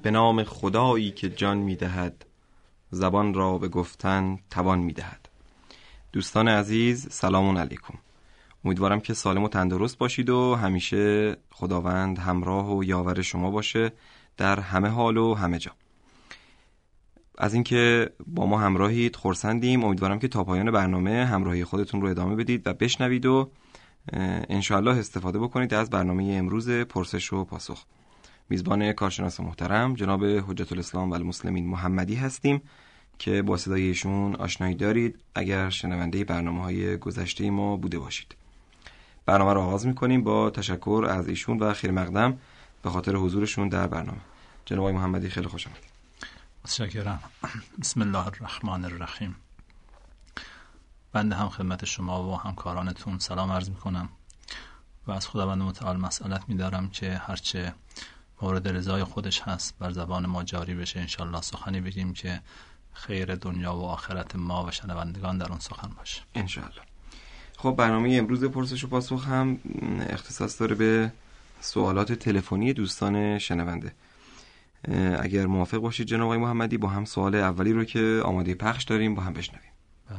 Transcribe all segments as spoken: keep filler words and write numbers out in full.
به نام خدایی که جان می‌دهد، زبان را به گفتن توان می‌دهد. دوستان عزیز، سلام علیکم. امیدوارم که سالم و تندرست باشید و همیشه خداوند همراه و یاور شما باشه در همه حال و همه جا. از اینکه با ما همراهید خرسندیم. امیدوارم که تا پایان برنامه همراهی خودتون رو ادامه بدید و بشنوید و انشاءالله استفاده بکنید از برنامه امروز پرسش و پاسخ. میزبان کارشناس محترم جناب حجت الاسلام و المسلمین محمدی هستیم که با صدای ایشون آشنایی دارید اگر شنونده برنامه‌های گذشته ما بوده باشید. برنامه رو آغاز می‌کنیم با تشکر از ایشون و خیر مقدم به خاطر حضورشون در برنامه. جناب محمدی خیلی خوش آمدید. متشکرم. بسم الله الرحمن الرحیم. بنده هم خدمت شما و همکارانتون سلام عرض می‌کنم و از خداوند متعال مسئلت می‌دارم که هرچه مورد رضای خودش هست بر زبان ما جاری بشه. انشالله سخنی بگیم که خیر دنیا و آخرت ما و شنوندگان در اون سخن باشه انشالله. خب برنامه امروز پرسش و پاسخ هم اختصاص داره به سوالات تلفنی دوستان شنونده. اگر موافق باشید جناب آقای محمدی با هم سوال اولی رو که آماده پخش داریم با هم بشنویم. بله.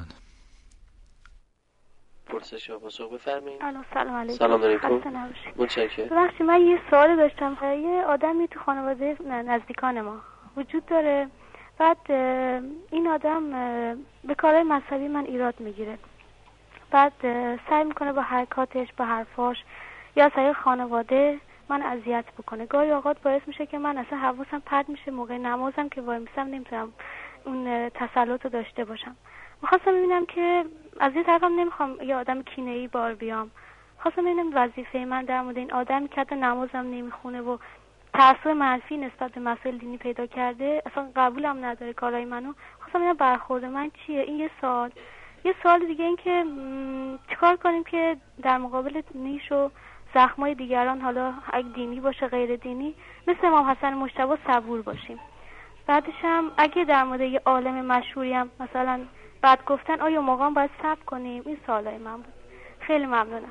پرسش و پاسخ بفرمایید. سلام علیکم. سلام علیکم. متشکرم. ببخشید من یه سوال داشتم. یه آدمی تو خانواده نزدیکان ما وجود داره، بعد این آدم به کارهای مذهبی من ایراد میگیره، بعد سعی میکنه با حرکاتش با حرفاش یا سعی خانواده من اذیت بکنه. گاهی اوقات باعث میشه که من اصلا حواسم پرت میشه، موقع نمازم که وای میسم نمیتونم اون تسلط رو داشته باشم. میخواستم ببینم که از یه طرفم نمیخوام یه آدم کینه‌ای بار بیام، خواستم ببینم وظیفه من در مورد این آدمی که حتی نمازم نمیخونه و تعصب منفی نسبت به مسائل دینی پیدا کرده، اصلا قبولم نداره کارهای منو، خواستم ببینم برخورد من چیه. این یه سوال. یه سوال دیگه این که چیکار کنیم که در مقابل نیش و زخمای دیگران، حالا اگه دینی باشه غیر دینی، مثل امام حسن مجتبی صبور باشیم. بعدش هم اگه در مورد یه عالم مشهوری هم مثلا بعد گفتن آیا موقعا باید صبر کنیم؟ این سوالای من بود. خیلی ممنونم.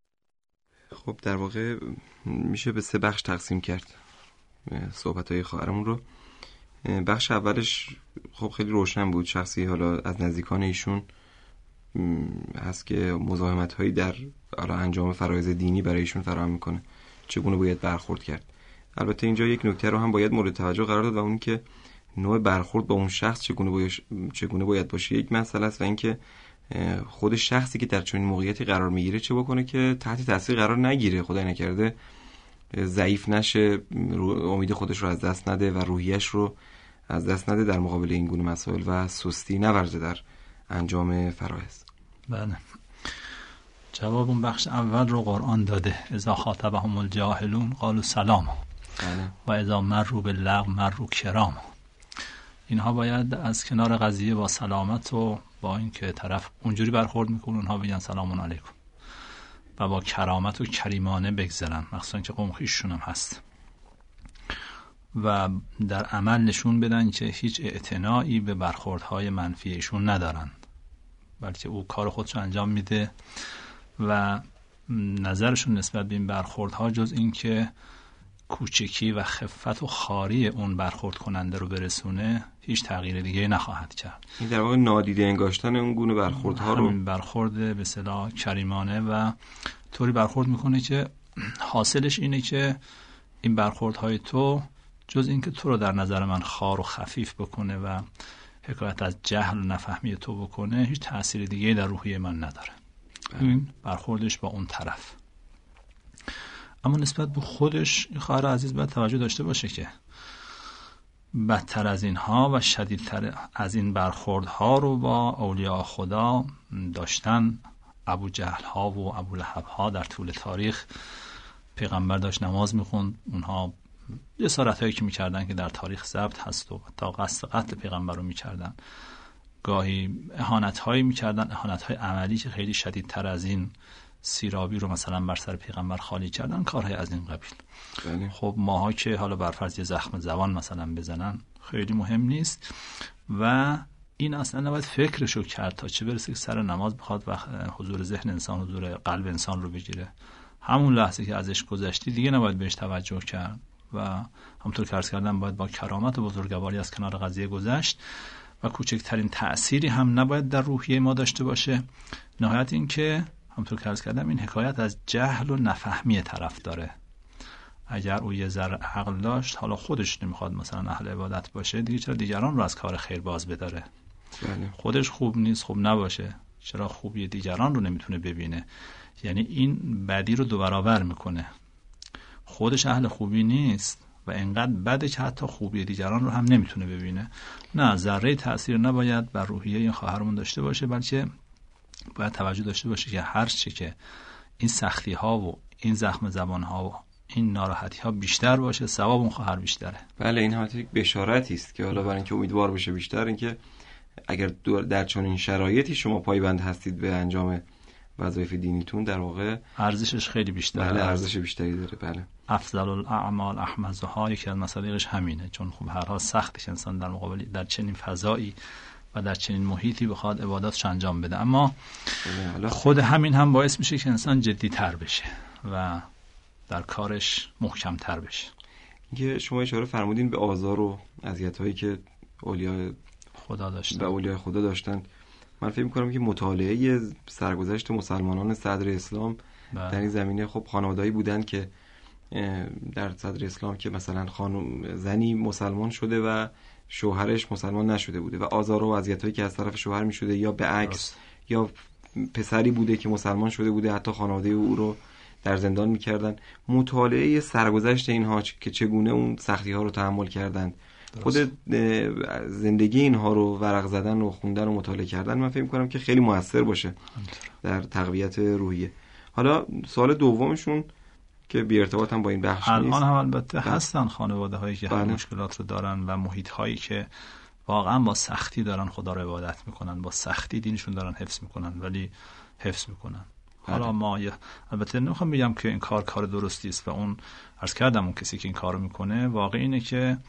خب در واقع میشه به سه بخش تقسیم کرد صحبت‌های خواهرمون رو. بخش اولش خب خیلی روشن بود، شخصی حالا از نزدیکان ایشون هست که مزاحمت‌هایی در حالا انجام فرایض دینی برای ایشون فراهم میکنه، چگونه باید برخورد کرد. البته اینجا یک نکته رو هم باید مورد توجه قرار داد و اون که نوع برخورد با اون شخص چگونه باید چگونه باید باشه یک مسئله است و اینکه خود شخصی که در چنین موقعیتی قرار میگیره چه بکنه که تحت تاثیر قرار نگیره، خدای نکرده ضعیف نشه، امید خودش رو از دست نده و روحیش رو از دست نده در مقابل این گونه مسائل و سستی نورزه در انجام فرایض. بله. جواب اون بخش اول رو قرآن داده. اذا خاطبهم الجاهلون قالوا سلام و اذا مروا باللغو مروا کرام. اینها باید از کنار قضیه با سلامت و با اینکه طرف اونجوری برخورد میکنه اونها بگن سلام علیکم و با کرامت و کریمانه بگذرن، مخصوصا که قوم خویششون هم هست، و در عمل نشون بدن که هیچ اعتنایی به برخوردهای منفی ایشون ندارن، بلکه او کار خودش انجام میده و نظرشون نسبت به این برخوردها جز این که کوچکی و خفت و خاری اون برخورد کننده رو برسونه هیچ تغییر دیگه نخواهد کرد. این در واقع نادیده انگاشتن اون گونه برخوردها رو، همین برخورد به اصطلاح کریمانه و طوری برخورد میکنه که حاصلش اینه که این برخوردهای تو جز این که تو رو در نظر من خار و خفیف بکنه و حکایت از جهل و نفهمی تو بکنه، هیچ تأثیر دیگه در روحیه من نداره. این برخوردش با اون طرف. اما نسبت به خودش این خواهر عزیز باید توجه داشته باشه که بدتر از اینها و شدیدتر از این برخوردها رو با اولیاء خدا داشتن ابو جهل ها و ابو لهب ها در طول تاریخ. پیغمبر داشت نماز میخوند، اونها جسارت هایی که میکردن که در تاریخ ثبت هست و تا قصد قتل پیغمبر رو میکردن، گاهی اهانت هایی میکردن، اهانت های عملی که خیلی شدیدتر از این سیرابی رو مثلا بر سر پیغمبر خالی کردن، کارهای از این قبیل. بله. خب ماها که حالا بر فرض یه زخم زبان مثلا بزنن خیلی مهم نیست و این اصلا نباید فکرشو کرد تا چه برسه که سر نماز بخواد و حضور ذهن انسان، حضور قلب انسان رو بگیره. همون لحظه که ازش گذشتی دیگه نباید بهش توجه کرد و همونطور که عرض کردم باید با کرامت و بزرگواری از کنار قضیه گذشت و کوچکترین تأثیری هم نباید در روحیه ما داشته باشه. نهایت این که همونطور که عرض کردم این حکایت از جهل و نفهمی طرف داره. اگر او یه ذره عقل داشت، حالا خودش نمیخواد مثلا اهل عبادت باشه، دیگه چرا دیگران رو از کار خیر باز بداره؟ بله. خودش خوب نیست، خوب نباشه، چرا خوبی دیگران رو نمیتونه ببینه؟ یعنی این بدی رو دو برابر میکنه. خودش اهل خوبی نیست و انقدر بده که حتی خوبی دیگران رو هم نمیتونه ببینه. نه، ذره تأثیر نباید بر روحیه این خواهرمون داشته باشه، بلکه باید توجه داشته باشه که هر چی که این سختی ها و این زخم زبان ها و این ناراحتی ها بیشتر باشه، ثواب اون خواهر بیشتره. بله، این حالت یک بشارتی است که حالا برای اینکه امیدوار بشه بیشتر، اینکه اگر در چنین شرایطی شما پایبند هستید به انجام وظایف دینیتون، در واقع ارزشش خیلی بیشتره. بله، ارزش بیشتری داره. بله، افضل الاعمال احمزها، یکی از مصادیقش همینه، چون خب هر حال سخته که انسان در مقابل در چنین فضایی و در چنین محیطی بخواد عباداتش انجام بده، اما خود همین هم باعث میشه که انسان جدی تر بشه و در کارش محکم تر بشه. اینکه شما اشاره فرمودین به آزار و اذیت‌هایی که اولیاء خدا داشتن و اولیاء خدا داشتن، من فکر می‌کنم که مطالعه سرگذشت مسلمانان صدر اسلام بله. در این زمینه خب خانواده‌ای بودن که در صدر اسلام که مثلا خانم زنی مسلمان شده و شوهرش مسلمان نشده بوده و آزار و اذیت‌هایی که از طرف شوهر می‌شده، یا به عکس یا پسری بوده که مسلمان شده بوده حتی خانواده او رو در زندان می‌کردن. مطالعه سرگذشت اینها که چگونه اون سختی‌ها رو تحمل کردند، خود زندگی اینها رو ورق زدن و خوندن و مطالعه کردن، من فکر می‌کنم که خیلی موثر باشه در تقویت روحیه. حالا سوال دومشون که بی ارتباط هم با این بخش نیست، الان هم البته هستن خانواده هایی که همین مشکلات رو دارن و محیط هایی که واقعا با سختی دارن خدا رو عبادت میکنن، با سختی دینشون دارن حفظ میکنن، ولی حفظ میکنن. حالا ما البته نمیخوام بگم که این کار کار درستی است و اون عرض کردم اون کسی که این کارو میکنه واقع اینه که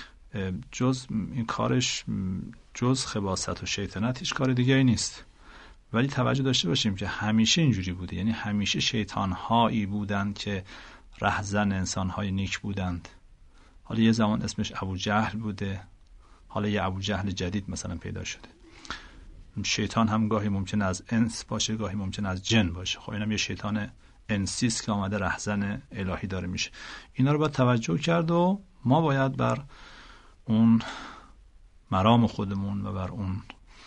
جز این کارش جز خباثت و شیطنت هیچ کار دیگه‌ای نیست. ولی توجه داشته باشیم که همیشه اینجوری بوده، یعنی همیشه شیطان‌هایی بودند که رهزن انسان‌های نیک بودند. حالا یه زمان اسمش ابو جهل بوده، حالا یه ابو جهل جدید مثلا پیدا شده. شیطان هم گاهی ممکنه از انس باشه، گاهی ممکنه از جن باشه. خب اینم یه شیطان انسی است که آمده رهزن الهی داره میشه. اینا رو باید توجه کرد و ما باید بر اون مرام خودمون و بر اون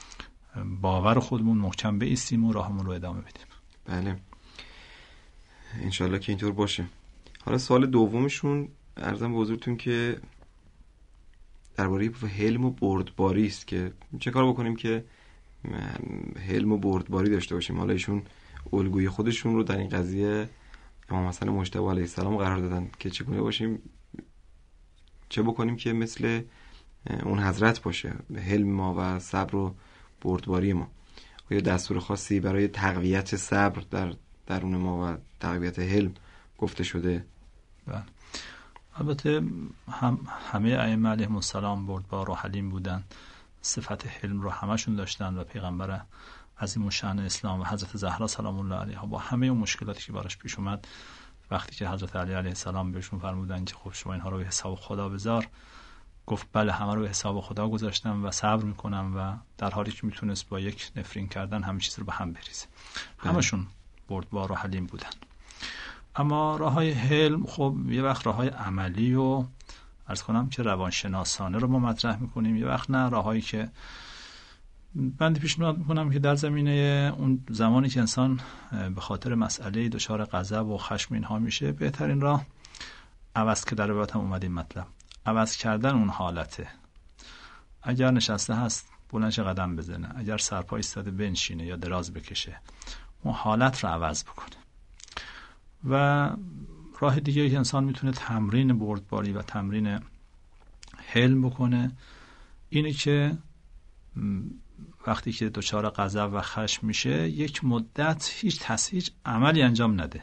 باور خودمون محکم بایستیم و راهمون رو ادامه بدیم. بله، انشالله که اینطور باشه. حالا سوال دومشون عرضم به حضورتون که درباره حلم و بردباری است که چه کار بکنیم که حلم و بردباری داشته باشیم. حالا ایشون الگوی خودشون رو در این قضیه امام حسن مجتبی علیه السلام قرار دادن که چگونه باشیم، چه بکنیم که مثل اون حضرت باشه حلم ما و صبر و بردباری ما. آیا دستور خاصی برای تقویت صبر در درون ما و تقویت حلم گفته شده؟ بله، البته هم همه ائمه علیهم السلام بردبار و حلیم بودن، صفت حلم رو همشون داشتن و پیغمبر عظیم الشأن اسلام و حضرت زهرا سلام الله علیها با همه اون مشکلاتی که براش پیش اومد، وقتی که حضرت علی علیه السلام بهشون فرمودن که خب شما اینها رو به حساب خدا بذار، گفت بله همه رو به حساب خدا گذاشتم و صبر میکنم، و در حالی که میتونست با یک نفرین کردن همه چیز رو به هم بریزه. همشون بردبار و حلیم بودن. اما راههای حلم خب یه وقت راههای عملی و عرض کنم که روانشناسانه رو ما مطرح میکنیم، یه وقت نه راههایی که بنده پیشنهاد میکنم که در زمینه اون زمانی که انسان به خاطر مسئله دچار غضب و خشم اینها میشه، بهترین راه عوض که در روایت هم اومد این مطلب عوض کردن اون حالته. اگر نشسته هست بلندش قدم بزنه، اگر سرپا ایستاده بنشینه یا دراز بکشه، اون حالت رو عوض بکنه. و راه دیگه که انسان میتونه تمرین بردباری و تمرین حلم بکنه اینه که وقتی که دچار غضب و خشم میشه یک مدت هیچ تسهیج عملی انجام نده.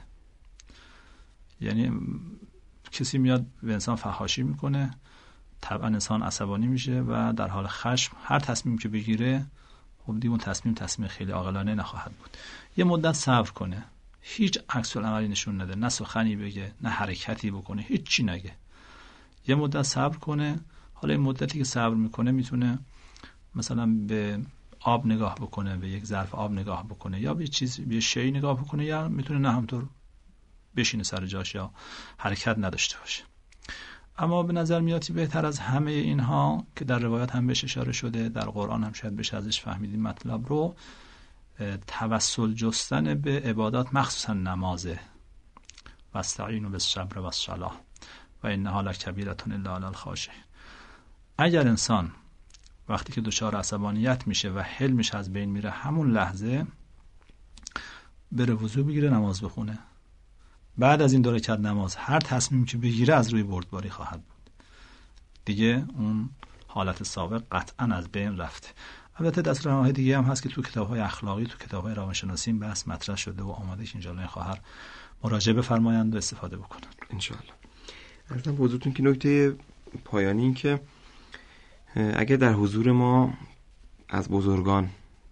یعنی کسی میاد به انسان فحاشی میکنه، طبعا انسان عصبانی میشه و در حال خشم هر تصمیم که بگیره خب دیگه اون تصمیم تصمیم خیلی عاقلانه نخواهد بود. یه مدت صبر کنه، هیچ عکس العملی نشون نده، نه سخنی بگه نه حرکتی بکنه، هیچ چی نگه، یه مدت صبر کنه. حالا این مدتی که صبر میکنه میتونه مثلا به آب نگاه بکنه، به یک ظرف آب نگاه بکنه، یا به چیز به شی نگاه بکنه، یا میتونه نه همطور بشینه سر جاش یا حرکت نداشته باشه. اما به نظر میاد بهتر از همه اینها که در روایات هم بهش اشاره شده، در قرآن هم شاید بشه ازش فهمیدیم مطلب رو، توسل جستن به عبادات مخصوصا نمازه. واستعینوا بالصبر والصلاة و انها لکبیرة الا علی الخاشعین. اگر انسان وقتی که دچار عصبانیت میشه و حلمش از بین میره، همون لحظه بره وضو بگیره، نماز بخونه. بعد از این دو رکعت نماز هر تصمیم که بگیره از روی بردباری خواهد بود. دیگه اون حالت سابق قطعا از بین رفته. البته دستورالعمل‌های دیگه هم هست که تو کتاب‌های اخلاقی، تو کتاب‌های روانشناسی این بحث مطرح شده و آماده که انشالله این خواهر مراجعه بفرمایند و استفاده بکنن انشالله. عرضم به حضورتون که نکته پایانی این که اگر در حضور ما از بزرگان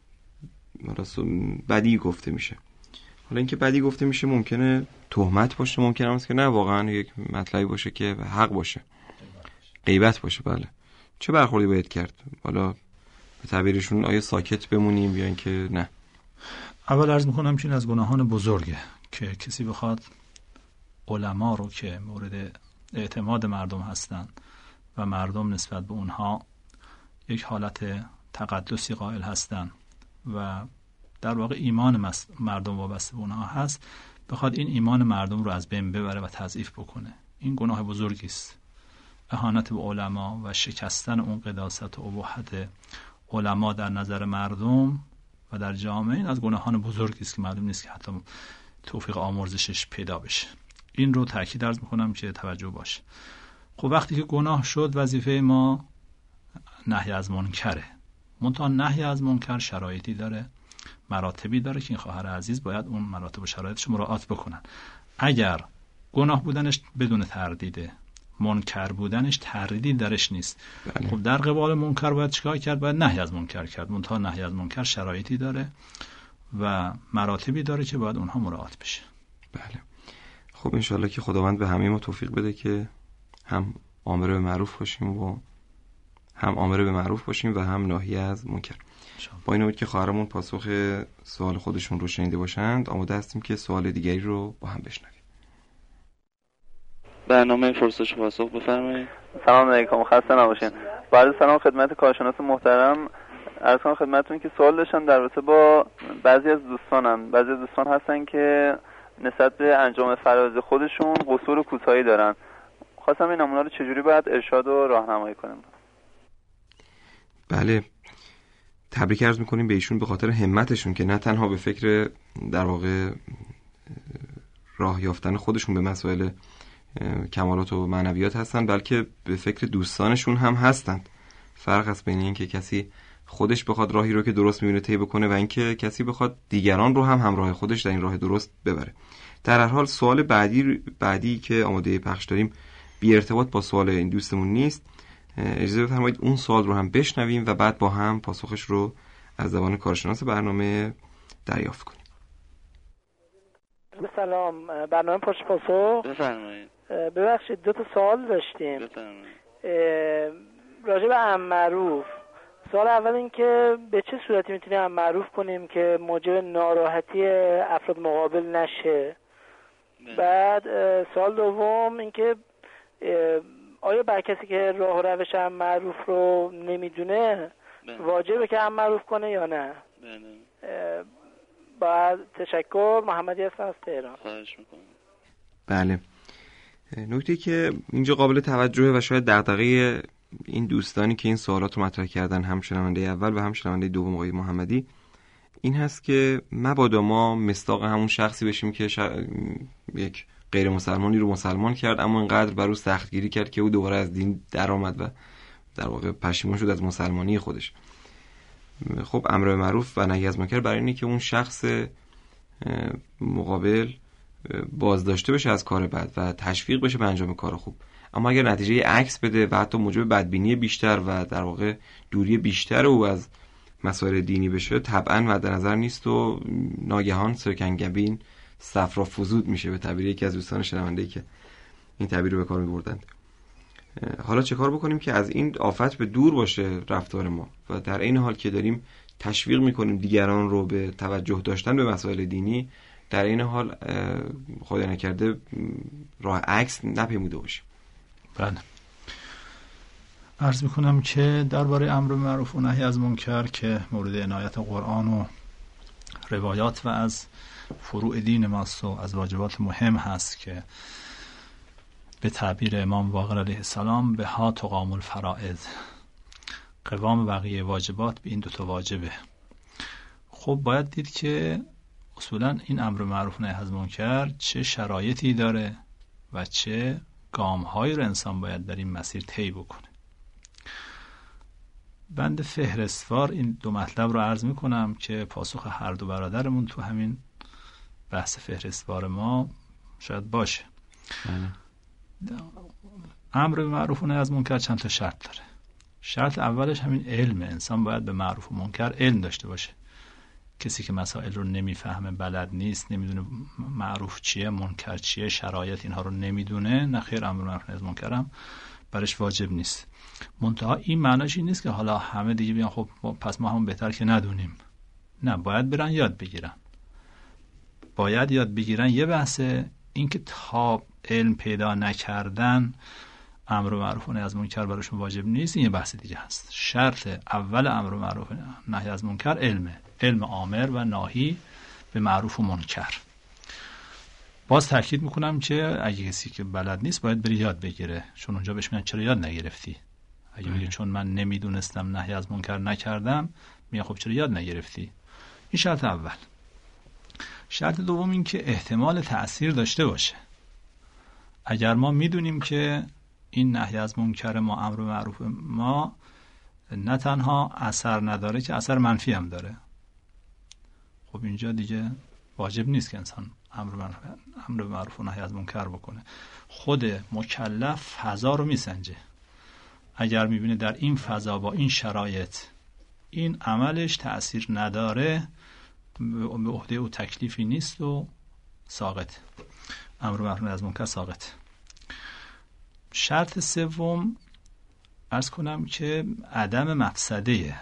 بدی گفته میشه، حالا اینکه بدی گفته میشه ممکنه تهمت باشه، ممکنه هم که نه واقعا یک مطلبی باشه که حق باشه، غیبت باشه، بله، چه برخوردی باید کرد؟ حالا به تعبیرشون آیا ساکت بمونیم یا اینکه نه؟ اول عرض میکنم که این از گناهان بزرگه که کسی بخواد علما رو که مورد اعتماد مردم هستن و مردم نسبت به اونها یک حالت تقدسی قائل هستن و در واقع ایمان مردم وابسته به اونها هست، بخواد این ایمان مردم رو از بین ببره و تضعیف بکنه، این گناه بزرگی است. اهانت به علما و شکستن اون قداست و اباحت علما در نظر مردم و در جامعه، این از گناهان بزرگی است که معلوم نیست که حتی توفیق آمرزشش پیدا بشه. این رو تاکید عرض میکنم که توجه باشه. خب وقتی که گناه شد، وظیفه ما نهی از منکره. منتها نهی از منکر شرایطی داره، مراتبی داره که این خواهر عزیز باید اون مراتب و شرایطش مراعات بکنن. اگر گناه بودنش بدون تردیده، منکر بودنش تردیدی درش نیست، بله. خب در قبال منکر باید چیکار کرد؟ باید نهی از منکر کرد. منتها نهی از منکر شرایطی داره و مراتبی داره که باید اونها مراعات بشه. بله. خب انشالله که خداوند به همه ما توفیق بده که هم آمر به معروف باشیم و هم آمر به معروف باشیم و هم ناهی از منکر. با این امید که خواهرمون پاسخ سوال خودشون رو شنیده باشند، آماده هستیم که سوال دیگری رو با هم بشنویم. برنامه پرسش و پاسخ بفرمایید. سلام علیکم، خسته نباشین. بعد سلام خدمت کارشناس محترم، عرض کنم خدمتتون که سوال داشتم در رابطه با بعضی از دوستانم. بعضی از دوستان هستن که نسبت به انجام فرایض خودشون قصور کوتاهی دارن. خواستم این نمونه رو چجوری باید ارشاد و راهنمایی کنیم. بله، تبریک عرض میکنیم به ایشون به خاطر همتشون که نه تنها به فکر در واقع راه یافتن خودشون به مسائل کمالات و معنویات هستن، بلکه به فکر دوستانشون هم هستند. فرق هست بین این که کسی خودش بخواد راهی رو که درست میبینه طی بکنه و اینکه کسی بخواد دیگران رو هم همراه خودش در این راه درست ببره. در هر حال سوال بعدی بعدی که آماده پخش داریم بی ارتباط با سوال این دوستمون نیست. اجازه بفرمایید اون سوال رو هم بشنویم و بعد با هم پاسخش رو از زبان کارشناس برنامه دریافت کنیم. سلام، برنامه پرسش پاسخ. بفرمایید. ببخشید دو تا سوال داشتیم. بفرمایید. راجع به امر معروف. سوال اول این که به چه صورتی میتونیم امر معروف کنیم که موجب ناراحتی افراد مقابل نشه؟ بله. بعد سوال دوم این که آیا بر کسی که راه و روش امر معروف رو نمیدونه بله. واجبه که امر معروف کنه یا نه؟ بله. بعد تشکر، محمدی هستم از تهران. خواهش میکنم. بله، نکته که اینجا قابل توجهه و شاید دغدغه این دوستانی که این سوالات رو مطرح کردن، هم شنونده اول و هم شنونده دوم آقای محمدی، این هست که مبادا ما مصداق همون شخصی بشیم که شا... یک غیر مسلمانی رو مسلمان کرد اما اینقدر بر او سختگیری کرد که او دوباره از دین در آمد و در واقع پشیمان شد از مسلمانی خودش. خب امر به معروف و نهی از منکر برای اینه که اون شخص مقابل بازداشته بشه از کار بد و تشویق بشه به انجام کار خوب. اما اگر نتیجه عکس بده و حتی موجب بدبینی بیشتر و در واقع دوری بیشتر او از مسائل دینی بشه، طبعا مد نظر نیست و ناگهان سرکنگبین صفرا فزود میشه، به تعبیر یکی از دوستان شنونده‌ای که این تعبیر رو به کار می‌بردند. حالا چه کار بکنیم که از این آفت به دور باشه رفتار ما و در این حال که داریم تشویق میکنیم دیگران رو به توجه داشتن به مسائل دینی، در این حال خدای نکرده راه عکس نپیموده باشیم؟ بله، عرض میکنم که درباره امر معروف و نهی از منکر که مورد عنایت قرآن و روایات و از فروع دین ماست و از واجبات مهم هست که به تعبیر امام باقر علیه السلام به ها تقام الفرائض، قوام بقیه واجبات به این دوتا واجبه. خب باید دید که اصولا این امر معروف نهی از منکر چه شرایطی داره و چه گام‌هایی رو انسان باید در این مسیر طی بکنه. بند فهرستوار این دو مطلب رو عرض میکنم که پاسخ هر دو برادرمون تو همین بحث فهرستوار ما شاید باشه. امر معروف و نهی از منکر چند تا شرط داره. شرط اولش همین علم، انسان باید به معروف و منکر علم داشته باشه. کسی که مسائل رو نمیفهمه، بلد نیست، نمیدونه معروف چیه، منکر چیه، شرایط اینها رو نمیدونه، نه خیر، امر معروف نهی از منکر هم برش واجب نیست. منتها این معناش این نیست که حالا همه دیگه بیان خب پس ما هم بهتر که ندونیم. نه، باید برن یاد بگیرن. باید یاد بگیرن. یه بحثه این که تا علم پیدا نکردن امر معروف و نهی از منکر براشون واجب نیست، این یه بحث دیگه هست. شرط اول امر معروف و نهی از منکر علمه، علم آمر و ناهی به معروف و منکر. باز تاکید میکنم که اگه کسی که بلد نیست باید بری یاد بگیره، چون اونجا بهش میگن چرا یاد نگرفتی. اگه بگه چون من نمیدونستم نهی از منکر نکردم، میگه خب چرا یاد نگرفتی. این شرط اول. شرط دوم این که احتمال تأثیر داشته باشه. اگر ما میدونیم که این نهی از منکر ما، امر معروف ما، نه تنها اثر نداره که اثر منفی هم داره، خب اینجا دیگه واجب نیست که انسان امر معروف و نهی از منکر بکنه. خود مکلف فضا رو میسنجه. اگر میبینه در این فضا با این شرایط این عملش تأثیر نداره، به عهده او تکلیفی نیست و ساقط، امر معروف نهی از منکر ساقط. شرط سوم عرض کنم که عدم مفسده.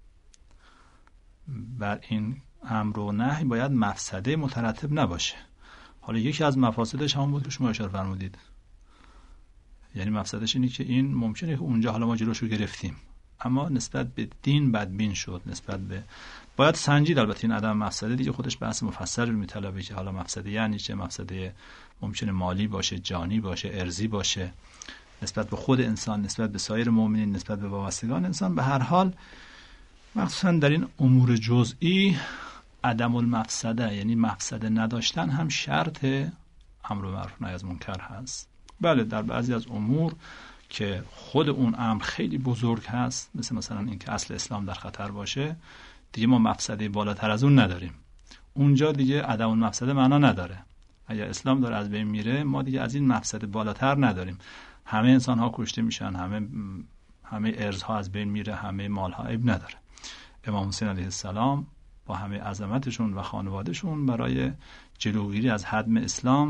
بر این امر و نهی باید مفسده مترتب نباشه. حالا یکی از مفاسدش همون بود که شما اشاره فرمودید، یعنی مفسدش اینه که این ممکنه که اونجا حالا ما جلوشو گرفتیم اما نسبت به دین بدبین شد، نسبت به باید سنجید. البته این عدم مفسده دیگه خودش بحث مفصل رو میطلبه که حالا مفسده یعنی چه. مفسده ممکنه مالی باشه، جانی باشه، ارضی باشه، نسبت به خود انسان، نسبت به سایر مؤمنین، نسبت به وابستگان انسان. به هر حال مخصوصا در این امور جزئی عدم المفسده، یعنی مفسده نداشتن، هم شرط امر معروف نهی از منکر هست. بله، در بعضی از امور که خود اون امر خیلی بزرگ هست، مثل مثلا این که اصل اسلام در خطر باشه، دیگه ما مفسده بالاتر از اون نداریم. اونجا دیگه عدم المفسده معنا نداره. اگر اسلام داره از بین میره، ما دیگه از این مفسده بالاتر نداریم. همه انسان ها کشته میشن، همه همه ارز ها از بین میره، همه مال ها عیب نداره. امام حسین علیه السلام با همه عظمتشون و خانوادهشون برای جلوگیری از هدم اسلام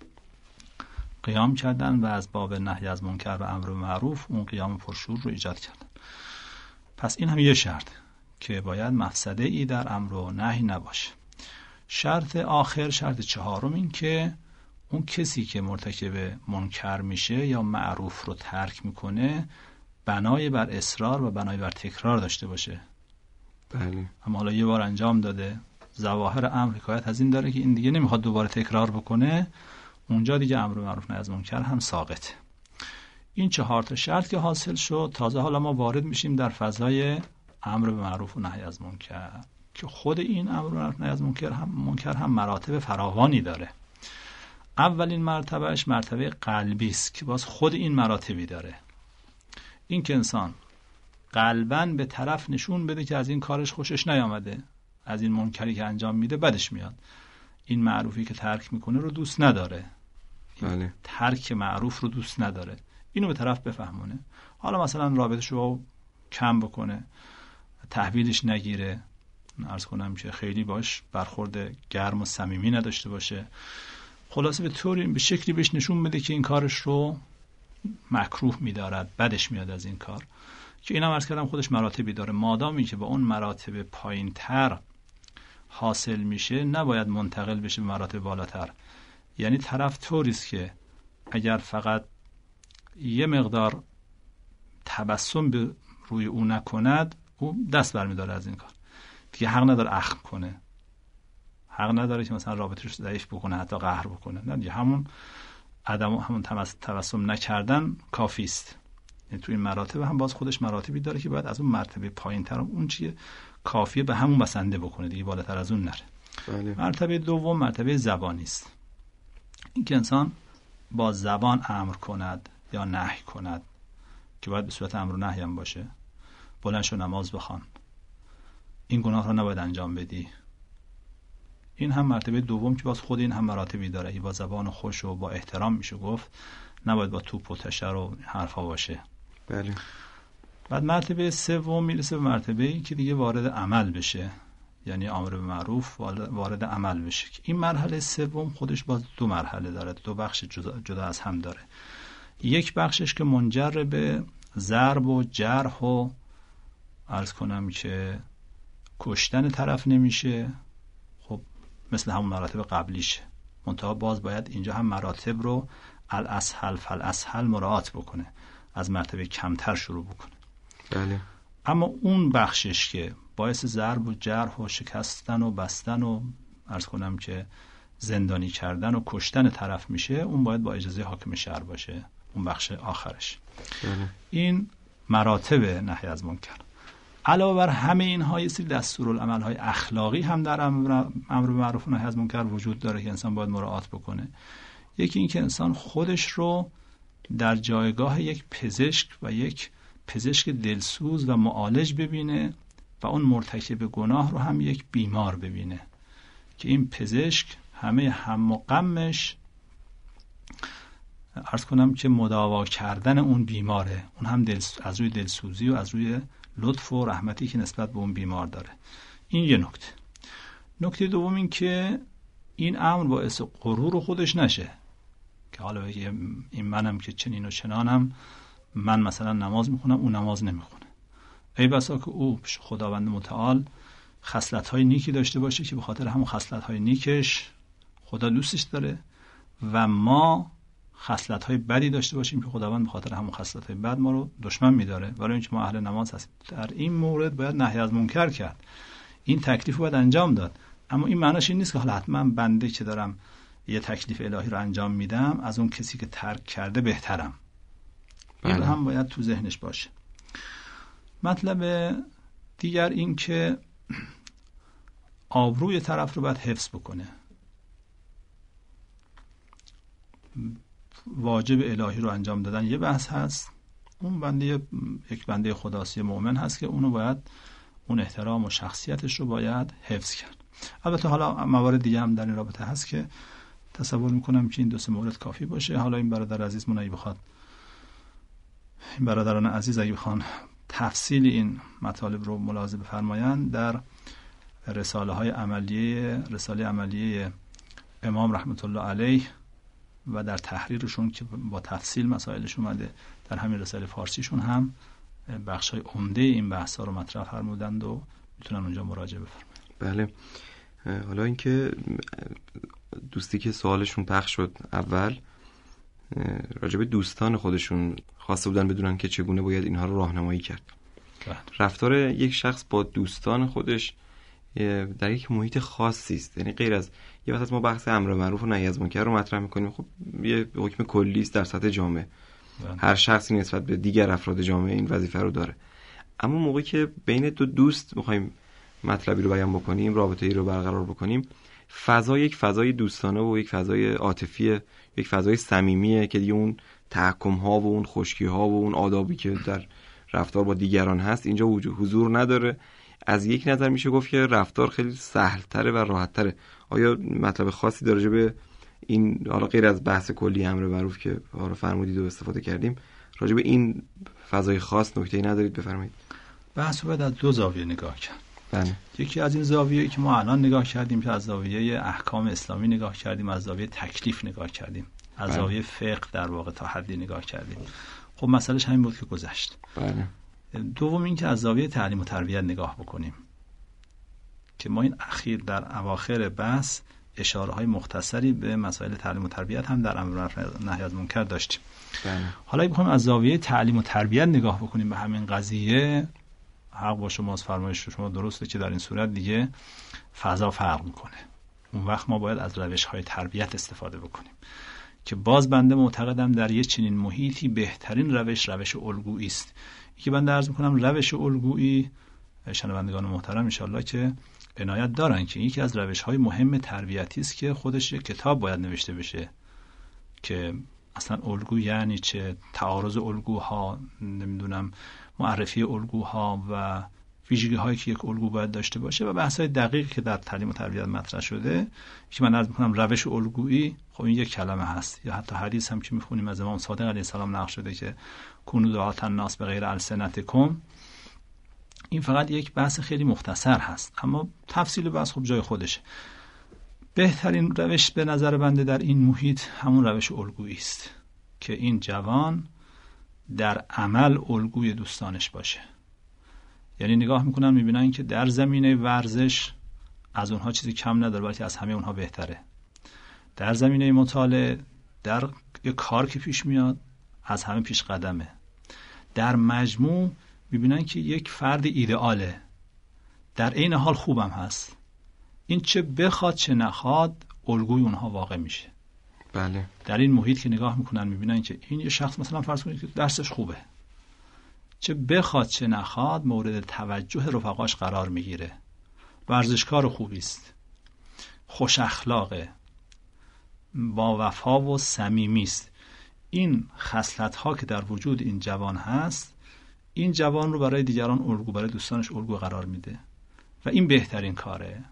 قیام کردن و از باب نهی از منکر و امر معروف اون قیام پرشور رو ایجاد کردن. پس این هم یه شرط که باید مفسده ای در امر و نهی نباشه. شرط آخر، شرط چهارم، این که اون کسی که مرتکب منکر میشه یا معروف رو ترک میکنه بنای بر اصرار و بنای بر تکرار داشته باشه. بله. اما حالا یه بار انجام داده، ظواهر امر حکایت از این داره که این دیگه نمیخواد دوباره تکرار بکنه، اونجا دیگه امر معروف نهی از منکر هم ساقطه. این چهار تا شرط که حاصل شد، تازه حالا ما وارد میشیم در فضای امر معروف و نهی از منکر که خود این امر معروف نهی از منکر هم منکر هم مراتب فراوانی داره. اولین مرتبهش مرتبه قلبی است که باز خود این مراتبی داره. این که انسان قلباً به طرف نشون بده که از این کارش خوشش نیامده، از این منکری که انجام میده بدش میاد، این معروفی که ترک میکنه رو دوست نداره، بله. ترک معروف رو دوست نداره، اینو به طرف بفهمونه. حالا مثلا رابطش رو کم بکنه، تحویلش نگیره، عرض کنم که خیلی باش برخورد گرم و صمیمی نداشته باشه، خلاصه به طوری به شکلی بهش نشون بده که این کارش رو مکروه می‌دارد، بدش میاد از این کار، که اینم عرض کردم خودش مراتبی داره. مادامی که به اون مراتب پایین‌تر حاصل میشه نباید منتقل بشه به مراتب بالاتر. یعنی طرف طوری است که اگر فقط یه مقدار تبسم به روی او نکند، او دست برمی‌داره از این کار. دیگه حق نداره اخم کنه، حق نداره که مثلا رابطه‌اش ضعیف بکنه، حتی قهر بکنه. نه دیگه، همون عدم همون تبسم نکردن کافی است. یعنی تو این مراتب هم باز خودش مراتبی داره که باید از اون مرتبه پایین‌تر اون چیه کافیه به همون بسنده بکنه، دیگه بالاتر از اون نره. بله. مرتبه دوم مرتبه زبانی است. این که انسان با زبان امر کند یا نهی کند، که باید به صورت امر و نهی هم باشه. بلند شو نماز بخوان، این گناه رو نباید انجام بدی. این هم مرتبه دوم که باز خود این هم مراتبی داره. با زبان خوش و با احترام میشه گفت، نباید با توپ و تشر و حرفا باشه. بله. بعد مرتبه سوم میرسه به مرتبه‌ای که دیگه وارد عمل بشه، یعنی امر به معروف وارد عمل بشه. این مرحله سوم خودش باز دو مرحله داره، دو بخش جدا, جدا از هم داره. یک بخشش که منجر به ضرب و جرح و عرض کنم که کشتن طرف نمیشه، خب مثل همون مراتب قبلیشه. منتها باز باید اینجا هم مراتب رو الاسهل فالاسهل مراعات بکنه، از مرتبه کمتر شروع بکنه. بله. اما اون بخشش که باعث ضرب و جرح و شکستن و بستن و عرض کنم که زندانی کردن و کشتن طرف میشه، اون باید با اجازه حاکم شهر باشه، اون بخش آخرش. بله. این مراتب نهی از منکر. علاوه بر همه اینها یه سری دستورالعمل‌های اخلاقی هم در امر به معروف و نهی از منکر وجود داره که انسان باید مراعات بکنه. یکی این که انسان خودش رو در جایگاه یک پزشک و یک پزشک دلسوز و معالج ببینه و اون مرتکب گناه رو هم یک بیمار ببینه، که این پزشک همه هم و غمش عرض کنم که مداوا کردن اون بیماره، اون هم دل از روی دلسوزی و از روی لطف و رحمتی که نسبت به اون بیمار داره. این یه نکته. نکته دوم این که این امر باعث غرور خودش نشه، که حالا بگه این منم که چنین و چنانم، من مثلا نماز میخونم اون نماز نمیخونه. ای بسا که او خداوند متعال خصلت‌های نیکی داشته باشه که به خاطر همون خصلت‌های نیکش خدا دوستش داره و ما خصلت‌های بدی داشته باشیم که خداوند به خاطر همون خصلت‌های بد ما رو دشمن می‌داره، برای اینکه ما اهل نماز هستیم. در این مورد باید نهی از منکر کرد، این تکلیف باید انجام داد. اما این معناش این نیست که حالا حتما بنده که دارم یه تکلیف الهی رو انجام میدم از اون کسی که ترک کرده بهترم. این بله. هم باید تو ذهنش باشه. مطلب دیگر این که آبروی طرف رو باید حفظ بکنه. واجب الهی رو انجام دادن یه بحث هست، اون بنده یک بنده خداسی مؤمن هست که اونو باید اون احترام و شخصیتش رو باید حفظ کرد. البته حالا موارد دیگه هم در این رابطه هست که تصور میکنم که این دو سه مورد کافی باشه. حالا این برادر عزیز من اگه بخواد این برادران عزیز اگه بخوان تفصیل این مطالب رو ملاحظه بفرمایند، در رساله های عملیه رساله عملیه امام رحمت الله علیه و در تحریرشون که با تفصیل مسائلش اومده، در همین رساله فارسیشون هم بخشای عمده این بحثا رو مطرح فرمودند و میتونن اونجا مراجعه بفرمایند. بله. حالا اینکه دوستی که سوالشون پخش شد اول راجب دوستان خودشون خواسته بودن بدونن که چگونه باید اینها رو راهنمایی کرد. بله. رفتار یک شخص با دوستان خودش در یک محیط خاصی است، یعنی غیر از یه وقت ما بحث امر معروف و نهی از منکر رو مطرح می‌کنیم، خب یه حکم کلی است در سطح جامعه. بله. هر شخصی نسبت به دیگر افراد جامعه این وظیفه رو داره. اما موقعی که بین دو دوست می‌خوایم مطلبی رو بیان بکنیم، رابطه‌ای رو برقرار بکنیم، فضا یک فضای دوستانه و یک فضای عاطفی، یک فضای صمیمیه که دیگه اون تحکم‌ها و اون خشکی‌ها و اون آدابی که در رفتار با دیگران هست اینجا حضور نداره. از یک نظر میشه گفت که رفتار خیلی سهل‌تره و راحت‌تره. آیا مطلب خاصی داره راجع به این، حالا غیر از بحث کلی امر معروف که حالا فرمودید و استفاده کردیم، راجع به این فضای خاص نکته‌ای ندارید بفرمایید؟ بحث رو باید از دو زاویه نگاه کرد. بله. یکی از این زاویه‌ای که ما الان نگاه کردیم که از زاویه احکام اسلامی نگاه کردیم، از زاویه تکلیف نگاه کردیم. از زاویه فقه در واقع تا حدی نگاه کردیم. خب مسئلهش همین بود که گذشت. بله. دوم این که از زاویه تعلیم و تربیت نگاه بکنیم که ما این اخیر در اواخر بحث اشاره های مختصری به مسائل تعلیم و تربیت هم در امر معروف نهی از منکر داشتیم. بله. حالا اگه بخوایم از زاویه تعلیم و تربیت نگاه بکنیم به همین قضیه، حق با شماست، فرمایش شما درسته که در این صورت دیگه فضا فرق میکنه. اون وقت ما باید از روش های تربیت استفاده بکنیم که باز بنده معتقدم در یه چنین محیطی بهترین روش روش الگویی است. که بنده عرض میکنم روش الگویی، شنوندگان محترم ان شاءالله که عنایت دارن که یکی از روش‌های مهم تربیتی است که خودش یک کتاب باید نوشته بشه که اصلا الگو یعنی چه، تعارض الگوها، نمیدونم معرفی الگوها و ویژگی‌هایی که یک الگو باید داشته باشه و بحث‌های دقیقی که در تعلیم و تربیت مطرح شده که من عرض می‌کنم روش الگویی. خب این یک کلمه هست، یا حتی حدیث هم که می‌خونیم از امام صادق علیه السلام نقل شده که کونوا دعاة الناس بغیر السنتکم. این فقط یک بحث خیلی مختصر هست، اما تفصیل بحث خب جای خودشه. بهترین روش به نظر بنده در این محیط همون روش الگویی است که این جوان در عمل الگوی دوستانش باشه. یعنی نگاه میکنن میبینن که در زمینه ورزش از اونها چیزی کم نداره، بلکه از همه اونها بهتره. در زمینه مطالعه، در یک کار که پیش میاد از همه پیش قدمه. در مجموع میبینن که یک فرد ایدئاله، در این حال خوبم هست. این چه بخواد چه نخواد الگوی اونها واقع میشه. بله. در این محیط که نگاه میکنن میبینن که این یه شخص مثلا فرض کنید که درسش خوبه، چه بخواد چه نخواد مورد توجه رفقاش قرار میگیره، ورزشکار خوبی است، خوش اخلاقه، با وفا و صمیمی است. این خصلت ها که در وجود این جوان هست، این جوان رو برای دیگران الگو، برای دوستانش الگو قرار میده و این بهترین کاره.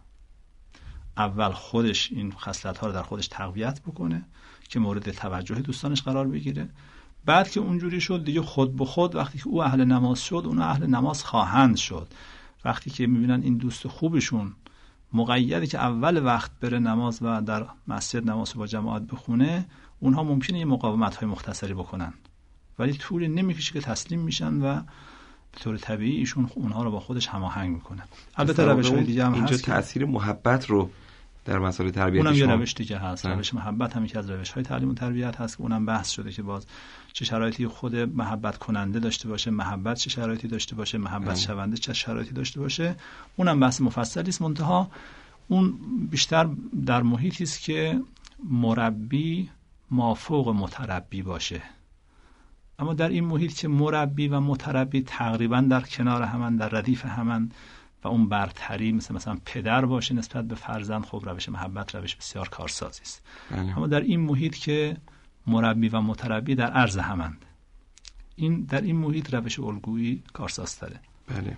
اول خودش این خصلت ها رو در خودش تقویت بکنه که مورد توجه دوستانش قرار بگیره. بعد که اونجوری شد دیگه خود به خود وقتی که او اهل نماز شد اون اهل نماز خواهند شد. وقتی که میبینن این دوست خوبشون مقیده که اول وقت بره نماز و در مسجد نماز با جماعت بخونه، اونها ممکنه یه مقاومت های مختصری بکنن ولی طولی نمیکشه که تسلیم میشن و به طور طبیعی ایشون اونها رو با خودش هماهنگ میکنه. البته روش‌های دیگه هم اینجا هست، تأثیر محبت رو در مسائل تربیت اونم شما یه روش دیگه هست. نه. روش محبت هم یکی از روش‌های تعلیم و تربیت هست که اونم بحث شده که باز چه شرایطی خود محبت کننده داشته باشه، محبت چه شرایطی داشته باشه، محبت شونده چه شرایطی داشته باشه، اونم بحث مفصلی است. منتها اون بیشتر در محیطی است که مربی مافوق متربی باشه. اما در این محیط که مربی و متربی تقریبا در کنار همان، در ردیف همان و اون برتری مثل مثلا پدر باشه نسبت به فرزند، خب روش محبت روش بسیار کارسازی است. بله. اما در این محیط که مربی و متربی در عرض همند، این در این محیط روش الگویی کارسازتره. بله.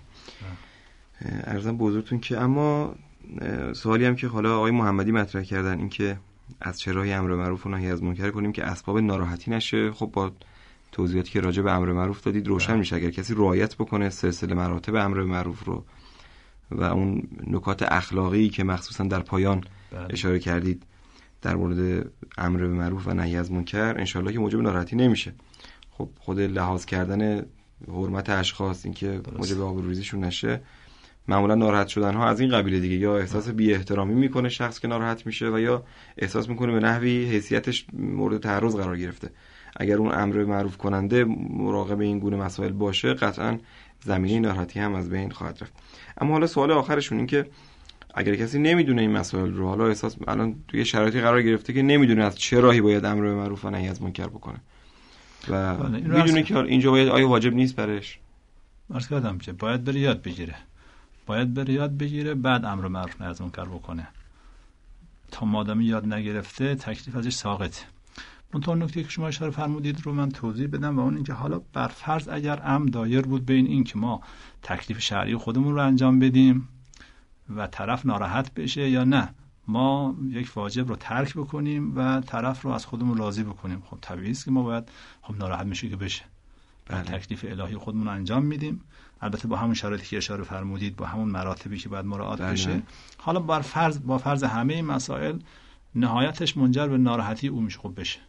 عرضم بزرگتون که اما سوالی هم که حالا آقای محمدی مطرح کردن این که از چه راهی امر معروف و نهی از منکر کنیم که اسباب ناراحتی نشه. خب با توضیحاتی که راجع به امر معروف دادید روشن میشه اگر کسی رعایت بکنه سلسله مراتب امر معروف رو و اون نکات اخلاقی که مخصوصا در پایان بله. اشاره کردید در مورد امر به معروف و نهی از منکر، انشالله که موجب ناراحتی نمیشه. خب خود لحاظ کردن حرمت اشخاص، اینکه موجب آبروریزیشون نشه، معمولا ناراحت شدن ها از این قبیله دیگه، یا احساس بی احترامی میکنه شخص که ناراحت میشه و یا احساس میکنه به نحوی حیثیتش مورد تعرض قرار گرفته. اگر اون امر معروف کننده مراقب این گونه مسائل باشه قطعا زمینه ناراحتی هم از بین خواهد رفت. اما حالا سوال آخرشون این که اگر کسی نمیدونه این مسائل رو، حالا احساس الان توی شرایطی قرار گرفته که نمیدونه از چه راهی باید امر به معروف و نهی از منکر بکنه و میدونه که اینجا باید آیا واجب نیست برش، عرض کردم که باید بره یاد بگیره، باید بره یاد بگیره بعد امر معروف و نهی از منکر بکنه. تا مادامی یاد نگرفته تکلیف ازش ساقطه. اون تا نکته که شما اشاره فرمودید رو من توضیح بدم و اون اینکه حالا بر فرض اگر امر دایر بود بین این که ما تکلیف شرعی خودمون رو انجام بدیم و طرف ناراحت بشه یا نه ما یک واجب رو ترک بکنیم و طرف رو از خودمون راضی بکنیم، خب طبیعی است که ما باید خب ناراحت میشه که بشه. بله. تکلیف الهی خودمون رو انجام میدیم، البته با همون شرایطی که اشاره فرمودید، با همون مراتبی که باید مراعات بله. بشه. حالا بر فرض با فرض همه این مسائل نهایتش منجر به ناراحتی او میشه، خب بشه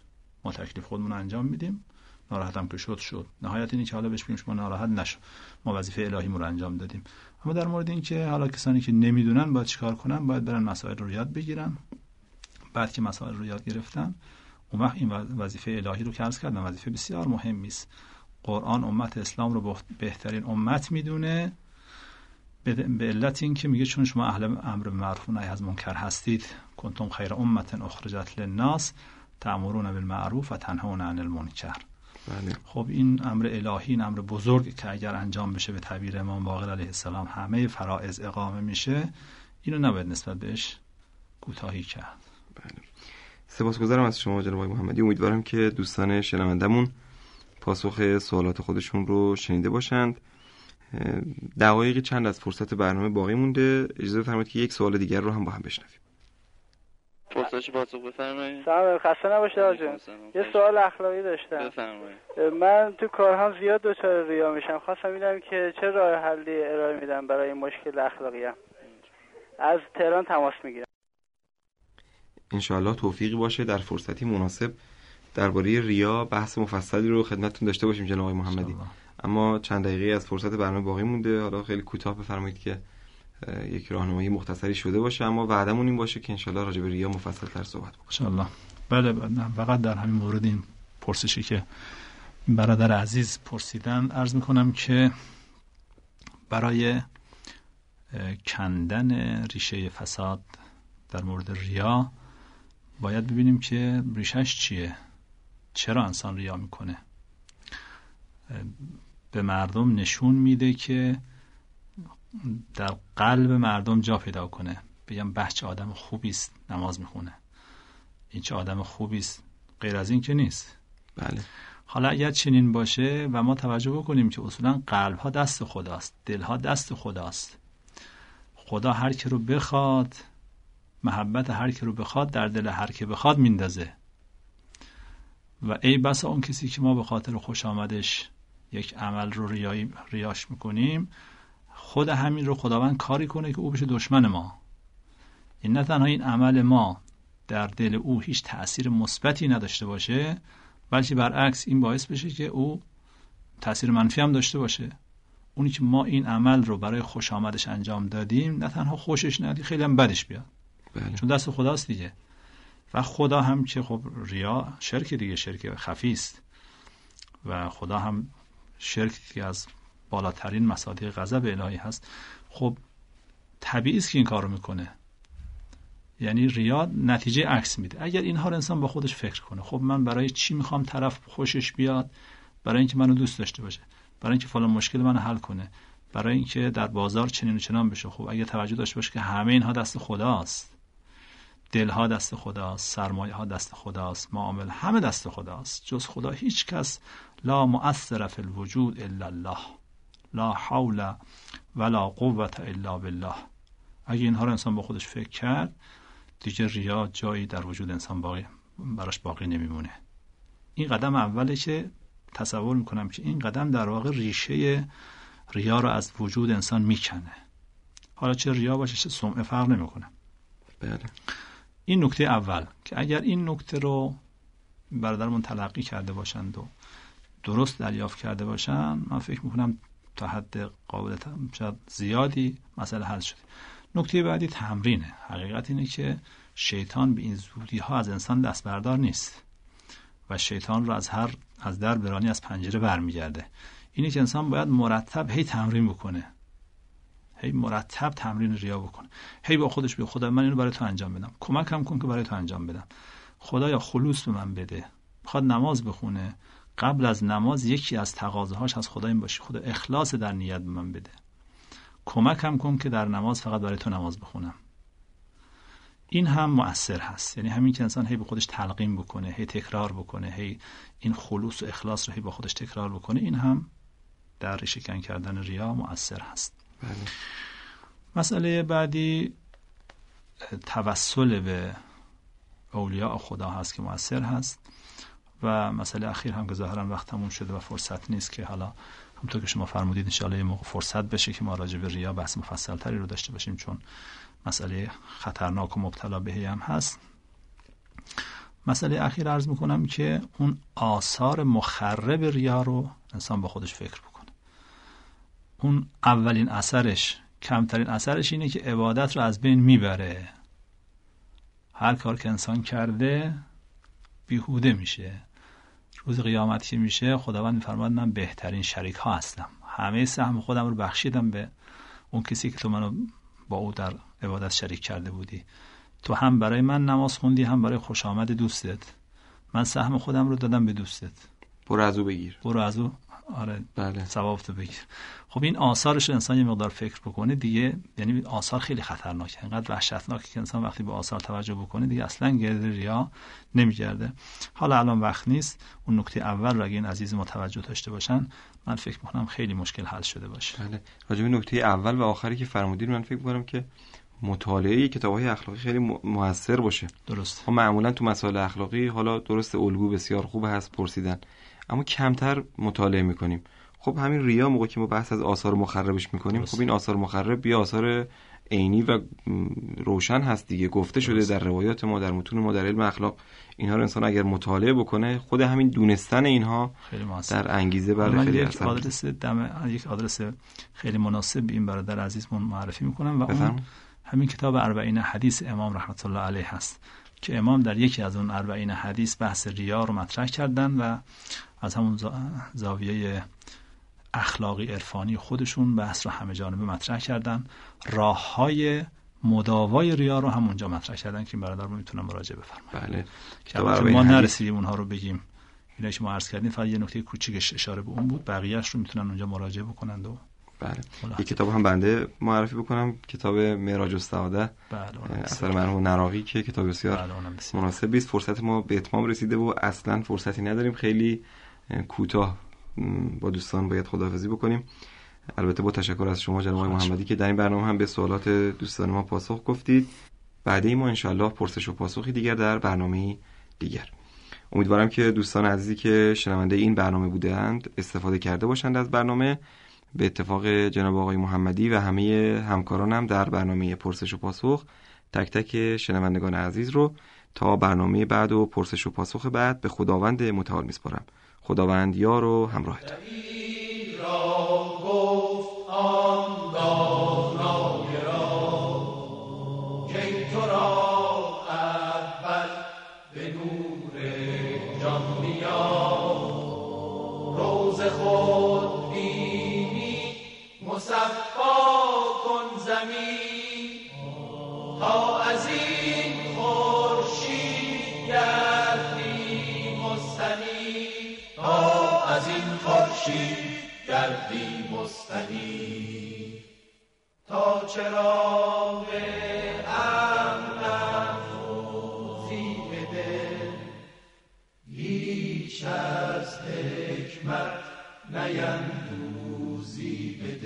ما تکلیف خودمون انجام میدیم، ناراحتم که شد شد، نهایت اینه که حالا بهش بگیم شما ناراحت نشو، ما وظیفه الهیمون رو انجام دادیم. اما در مورد این که حالا کسانی که نمیدونن باید چیکار کنن، باید برن مسائل رو یاد بگیرن. بعد که مسائل رو یاد گرفتن، اون وقت این وظیفه الهی رو که عرض کردم وظیفه بسیار مهمی است. قرآن امت اسلام رو بهترین امت میدونه به علت این که میگه چون شما اهل امر بالمعروف و نهی از منکر هستید، کنتم خیر امة اخرجت للناس تأمرون بالمعروف و تنهون عن المنکر. بله. خب این امر الهی، این امر بزرگ که اگر انجام بشه به تعبیر امام باقر علیه السلام همه فرائض اقامه میشه، اینو نباید نسبت بهش کوتاهی کرد. بله. سپاسگزارم از شما جناب آقای محمدی. امیدوارم که دوستان شنوندمون پاسخ سوالات خودشون رو شنیده باشند. دقایقی چند از فرصت برنامه باقی مونده، اجازه بفرمایید که یک سوال دیگر رو هم با هم بشنویم. فرصتش پاسخ بفرمایید. سلام، خسته نباشید آقا. یه سوال اخلاقی داشتم. بفرمایید. من تو کارهام زیاد دچار ریا میشم، خواستم ببینم که چه راه حلی ارائه میدن برای این مشکل اخلاقیم. از تهران تماس میگیرم. انشاءالله توفیقی باشه در فرصتی مناسب درباره ریا بحث مفصلی رو خدمتتون داشته باشیم جناب آقای محمدی. اما چند دقیقه از فرصت برنامه باقی مونده، حالا خیلی کوتاه بفرمایید که یک راهنمایی مختصری شده باشه، اما وعدمون این باشه که انشاءالله راجع به ریا مفصل‌تر صحبت کنیم. انشاءالله. بله بله، فقط در همین مورد این پرسشی که برادر عزیز پرسیدن عرض میکنم که برای کندن ریشه فساد در مورد ریا باید ببینیم که ریشش چیه، چرا انسان ریا میکنه. به مردم نشون میده که در قلب مردم جا پیدا کنه، بگم به چه آدم خوبی است نماز میخونه، این چه آدم خوبی است، غیر از این که نیست. بله. حالا اگر چنین باشه و ما توجه بکنیم که اصولا قلب ها دست خداست، دل ها دست خداست، خدا هر کی رو بخواد، محبت هر کی رو بخواد در دل هر کی بخواد میندازه. و ای بسا اون کسی که ما به خاطر خوش آمدش یک عمل رو ریایی ریاش میکنیم، خود همین رو خداوند کاری کنه که او بشه دشمن ما. این نه تنها این عمل ما در دل او هیچ تأثیر مثبتی نداشته باشه، بلکه برعکس این باعث بشه که او تأثیر منفی هم داشته باشه. اونی که ما این عمل رو برای خوش آمدش انجام دادیم، نه تنها خوشش ندی، خیلی هم بدش بیاد. بله. چون دست خداست دیگه. و خدا هم که خب ریا شرک دیگه، شرک خفی است و خدا هم شرکی که از بالاترین مصادیق غضب الهی هست. خب طبیعی است که این کارو میکنه، یعنی ریا نتیجه عکس میده. اگر اینها رو انسان با خودش فکر کنه، خب من برای چی میخوام طرف خوشش بیاد؟ برای اینکه منو دوست داشته باشه، برای اینکه فلان مشکل منو حل کنه، برای اینکه در بازار چنین و چنان بشه. خب اگه توجه داشته باشه که همه اینها دست خداست، دلها دست خداست، سرمایه ها دست خداست، معامل همه دست خداست، جز خدا هیچ کس لا مؤثر فی الوجود الا الله، لا حول ولا قوة الا بالله. اگه اینها رو انسان با خودش فکر کرد، دیگه ریا جایی در وجود انسان باقی براش باقی نمیمونه. این قدم اوله که تصور میکنم که این قدم در واقع ریشه ریا رو از وجود انسان میکنه. حالا چه ریا باشه چه سمعه فرق نمیکنه. بله. این نکته اول که اگر این نکته رو برادرمون تلقی کرده باشند و درست دریافت کرده باشند، من فکر میکنم تا حد قابل شاید زیادی مسئله حل شده. نکته بعدی تمرینه. حقیقت اینه که شیطان به این زودی ها از انسان دست بردار نیست و شیطان رو از هر از در برانی از پنجره برمیگرده. اینه که انسان باید مرتب هی تمرین بکنه، هی مرتب تمرین ریا بکنه، هی با خودش بگه خدا من اینو برای تو انجام بدم، کمکم کن که برای تو انجام بدم، خدایا خلوص به من بده. میخواد نماز بخونه، قبل از نماز یکی از تقاضاهاش از خدا این باشه خدا اخلاص در نیت به من بده، کمکم کن که در نماز فقط برای تو نماز بخونم. این هم مؤثر هست. یعنی همین که انسان هی به خودش تلقین بکنه، هی تکرار بکنه، هی این خلوص و اخلاص رو هی با خودش تکرار بکنه، این هم در ریشه‌کن کردن ریا مؤثر هست. بله. مسئله بعدی توسل به اولیاء خدا هست که مؤثر هست. و مسئله اخیر هم که ظاهرا وقت تموم شده و فرصت نیست که حالا همونطور که شما فرمودید انشاءالله یه موقع فرصت بشه که ما راجع به ریا بحث مفصل تری رو داشته باشیم، چون مسئله خطرناک و مبتلا بهی هم هست. مسئله اخیر عرض میکنم که اون آثار مخرب ریا رو انسان با خودش فکر بکنه. اون اولین اثرش، کمترین اثرش اینه که عبادت رو از بین میبره. هر کار که انسان کرده بیهوده میشه. روز قیامت که میشه خداوند میفرماد من بهترین شریک ها هستم، همه سهم خودم رو بخشیدم به اون کسی که تو منو با او در عبادت شریک کرده بودی. تو هم برای من نماز خوندی، هم برای خوش آمد دوستت. من سهم خودم رو دادم به دوستت. برو از او بگیر. برو از او آره بله. ثواب تو بگیر. خب این آثارش انسان یه مقدار فکر بکنه دیگه، یعنی آثار خیلی خطرناکه، انقدر وحشتناکه که انسان وقتی به آثار توجه بکنه دیگه اصلا گرد ریا نمیگرده. حالا الان وقت نیست اون نکته اول رو اگه این عزیز متوجه داشته باشن من فکر میکنم خیلی مشکل حل شده باشه. بله. راجع به نکته اول و آخری که فرمودید من فکر میکنم که مطالعه کتاب‌های اخلاقی خیلی موثر باشه. درست. ما معمولا تو مسائل اخلاقی حالا درست الگو بسیار خوب هست پرسیدن، اما کمتر مطالعه میکنیم. خب همین ریا موقعی که ما بحث از آثار مخربش میکنیم درست. خب این آثار مخرب بیا آثار عینی و روشن هست دیگه، گفته شده درست. در روایات ما، در متون ما، در علم اخلاق. اینها رو انسان اگر مطالعه بکنه خود همین دونستن اینها در انگیزه برای خیلی یک آدرس دم یک آدرس خیلی مناسب این برادر عزیزمون معرفی میکنم و بفهم. اون همین کتاب اربعین حدیث امام رحمت الله علیه هست که امام در یکی از اون اربعین حدیث بحث ریا رو مطرح کردن و از همون زاویه اخلاقی عرفانی خودشون بحث رو همه جانبه مطرح کردن. راههای مداوای ریا رو هم اونجا مطرح کردن که این برادر رو میتونن مراجعه بفرمایید. بله. که ما نرسیدیم اونها رو بگیم، اینایی که ما عرض کردیم فقط یه نکته کوچیکش اشاره به اون بود، بقیه‌اش رو میتونن اونجا مراجعه بکنند. و بله. یک کتاب هم بنده معرفی بکنم، کتاب معراج السعاده اثر مرحوم نراقی که کتاب بسیار مناسبی است. فرصت ما به اتمام رسیده و اصلا فرصتی نداریم، خیلی کوتاه با دوستان باید خداحافظی بکنیم. البته با تشکر از شما جناب آقای محمدی که در این برنامه هم به سوالات دوستان ما پاسخ گفتید. بعدی ما انشالله پرسش و پاسخی دیگر در برنامه دیگر. امیدوارم که دوستان عزیزی که شنونده این برنامه بودند استفاده کرده باشند از برنامه. به اتفاق جناب آقای محمدی و همه همکارانم در برنامه پرسش و پاسخ تک تک شنوندگان عزیز رو تا برنامه بعد و پرسش و پاسخ بعد به خداوند متعال میسپارم. خداوند یار و همراهت. گردی مستنی تا چراغ امن افروزی به دل، هیچ از حکمت نیندوزی به دل.